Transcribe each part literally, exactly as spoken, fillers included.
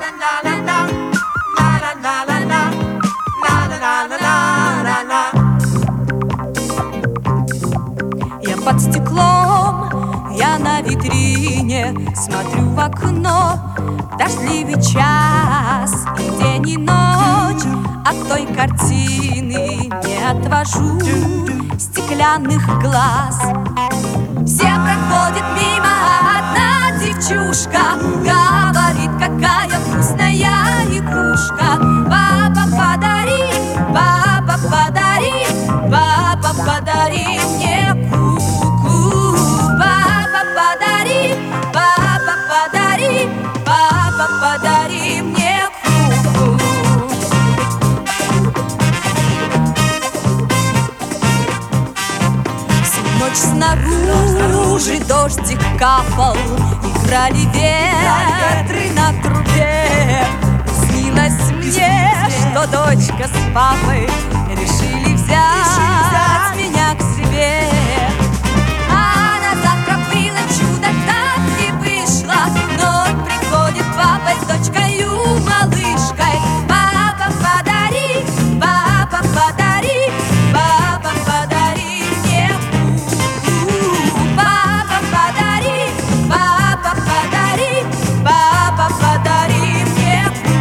Я под стеклом, я на витрине, смотрю в окно, дождливый час, и день и ночь от той картины не отвожу стеклянных глаз. Все проходят мимо, одна девчушка говорит, какая вкусная игрушка. Папа, подари, папа, подари, папа, подари мне куклу. Папа, подари, папа, подари, папа, подари мне куклу. Всю ночь снаружи дождик капал, играли ветры на трубе. Снилось мне, что дочка с папой решили взять меня к себе. А на завтра было чудо, так и вышло. Ночь приходит папа с дочкою малышкой. Папа, подари, папа, подари, папа, подари мне куклу. Папа, подари, папа, подари, папа, подари мне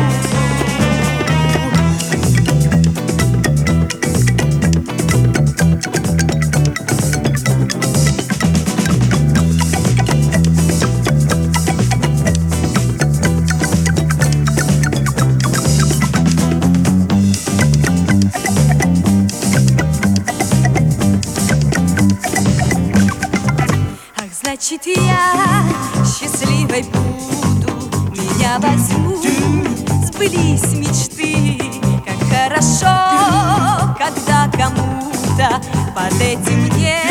Значит, я счастливой буду, меня возьмут, сбылись мечты. Как хорошо, когда кому-то под этим мне